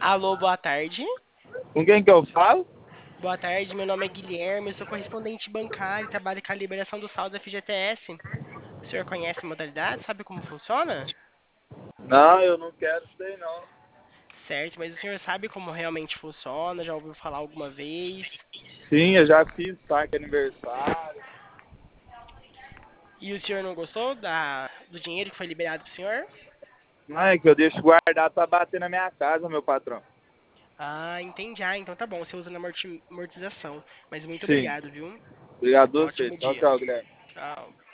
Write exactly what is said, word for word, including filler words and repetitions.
Alô, boa tarde. Com quem que eu falo? Boa tarde, meu nome é Guilherme, eu sou correspondente bancário e trabalho com a liberação do saldo da F G T S. O senhor conhece a modalidade? Sabe como funciona? Não, eu não quero isso daí não. Certo, mas o senhor sabe como realmente funciona? Já ouviu falar alguma vez? Sim, eu já fiz saque aniversário. E o senhor não gostou da, do dinheiro que foi liberado pro senhor? Não é que eu deixo guardado pra bater na minha casa, meu patrão. Ah, entendi. Ah, então tá bom, você usa na amorti- amortização. Mas muito Sim. obrigado, viu? Obrigado Um a você. ótimo Tchau, dia. tchau, Guilherme. Tchau.